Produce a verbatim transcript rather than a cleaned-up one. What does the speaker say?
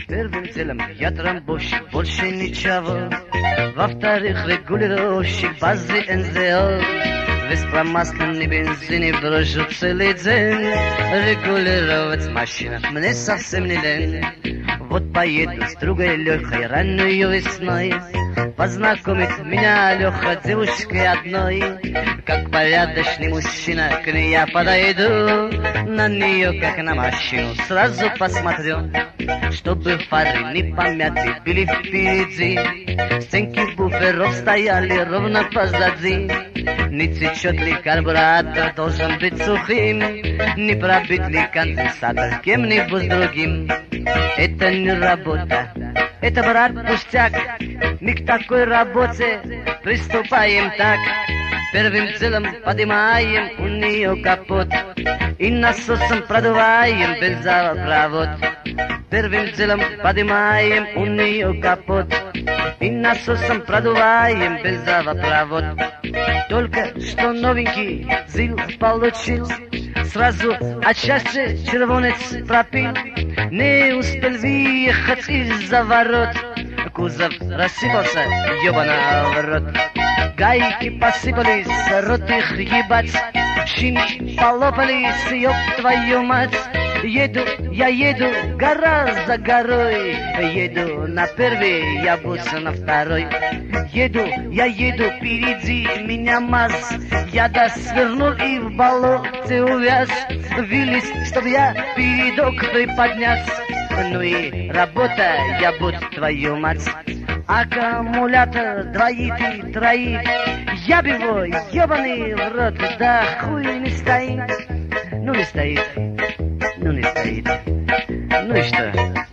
Первым делом я трамбовщик, больше ничего. Во-вторых, регулировщик базы эн зэ о. Весь промасленный бензин и брожу целый день. Регулировать машину мне совсем не лень. Вот поеду с другой Лехой раннюю весной. Познакомит меня Леха девушкой одной. Как порядочный мужчина к ней я подойду. На нее, как на машину, сразу посмотрю. Чтобы фары не помяты были впереди. Стенки буферов стояли ровно позади. Не течет ли карбюратор, должен быть сухим. Не пробит ли конденсатор кем-нибудь другим. Это не работа, это, брат, пустяк. Мы к такой работе приступаем так. Первым делом поднимаем у нее капот и насосом продуваем бензопровод. Первым делом поднимаем у нее капот и насосом продуваем бензопровод. Только что новенький ЗИЛ получил, сразу от счастья червонец пропил. Не успел выехать из-за ворот, кузов рассыпался, ёбана в рот. Гайки посыпались, рот их ебать, шины полопались, ёб твою мать. Еду, я еду, гора за горой, еду на первый, я буду на второй. Еду, я еду, впереди меня МАЗ, я да свернул и в болоте увяз. Вились, чтоб я передок приподнять. Ну и работа, я буду твою мать. Аккумулятор двоит и троит, я б его, ебаный в рот, да хуй не стоит. Ну не стоит, ну не стоит, ну и что?